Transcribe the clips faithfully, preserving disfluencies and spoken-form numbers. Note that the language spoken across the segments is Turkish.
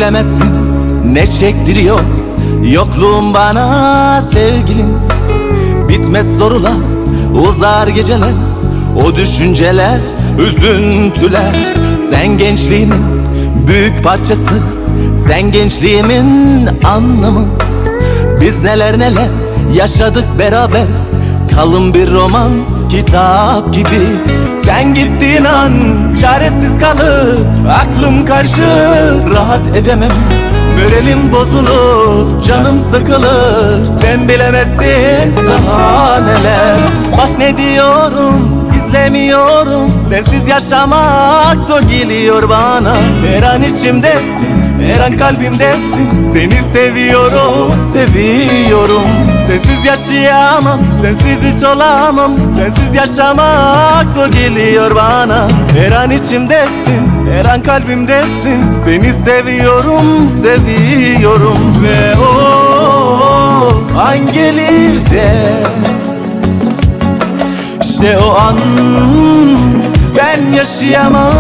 bilemezsin ne çektiriyor yokluğun bana sevgilim. Bitmez sorular, uzar geceler, o düşünceler, üzüntüler. Sen gençliğimin büyük parçası, sen gençliğimin anlamı. Biz neler neler yaşadık beraber, kalın bir roman kitap gibi. Sen gittiğin an çaresiz kalır, aklım karışır, rahat edemem. Moralim bozulur, canım sıkılır, sen bilemezsin daha neler. Bak ne diyorum, izlemiyorum, sensiz yaşamak zor geliyor bana. Her an içimdesin, her an kalbimdesin, seni seviyorum, seviyorum. Sensiz yaşayamam, sensiz hiç olamam, sensiz yaşamak zor geliyor bana. Her an içimdesin, her an kalbimdesin, seni seviyorum, seviyorum. Ve o an gelir de, İşte o an ben yaşayamam.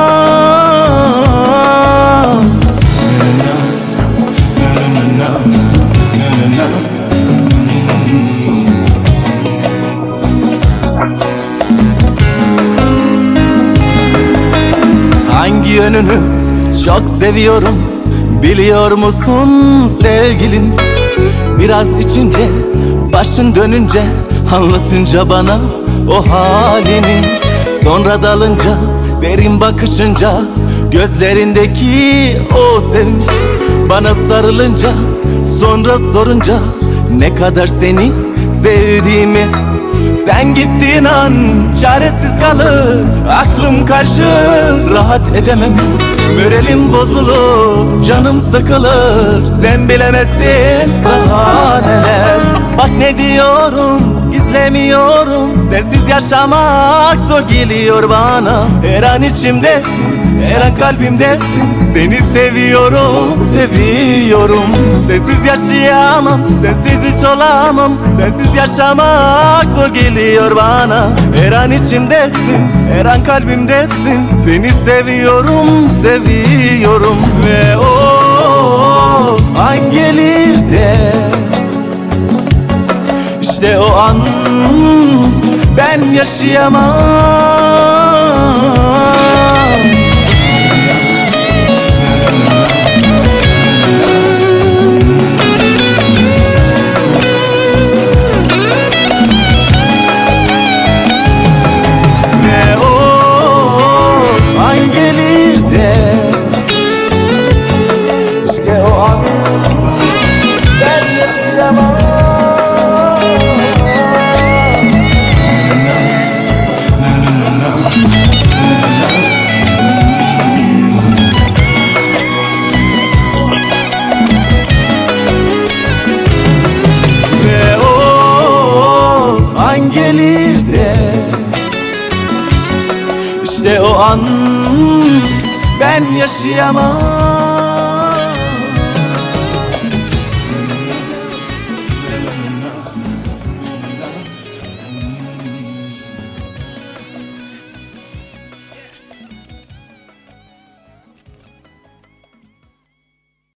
Hangi yönünü çok seviyorum biliyor musun sevgilim? Biraz içince, başın dönünce, anlatınca bana o halini. Sonra dalınca, derin bakışınca, gözlerindeki o sevinç. Bana sarılınca, sonra sorunca ne kadar seni sevdiğimi. Sen gittiğin an çaresiz kalır, aklım karışır, rahat edemem. Moralim bozulur, canım sıkılır, sen bilemezsin daha neler. Bak ne diyorum, izlemiyorum, sensiz yaşamak zor geliyor bana. Her an içimdesin, her an kalbimdesin, seni seviyorum, seviyorum. Sensiz yaşayamam, sensiz hiç olamam, sensiz yaşamak zor geliyor bana. Her an içimdesin, her an kalbimdesin, seni seviyorum, seviyorum. Ve o an gelir de, İşte o an ben yaşayamam. Ve o an gelir de, İşte o an ben yaşayamam. Ve o an gelir de, İşte o an ben yaşayamam.